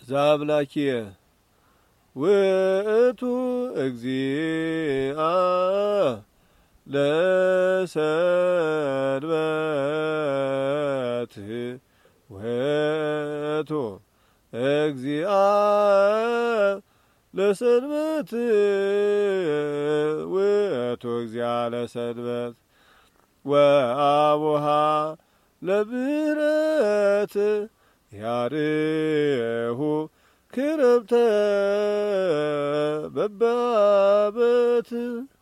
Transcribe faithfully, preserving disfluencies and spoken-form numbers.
ዛብላኪየ ውእቱ እግዚአ ለሰንበት ውእቱ እግዚአ ለሰንበት ውእቱ እግዚአ ለሰንበት ወአቡሃ ለምህረት ያርሁ ክረምተ በባበት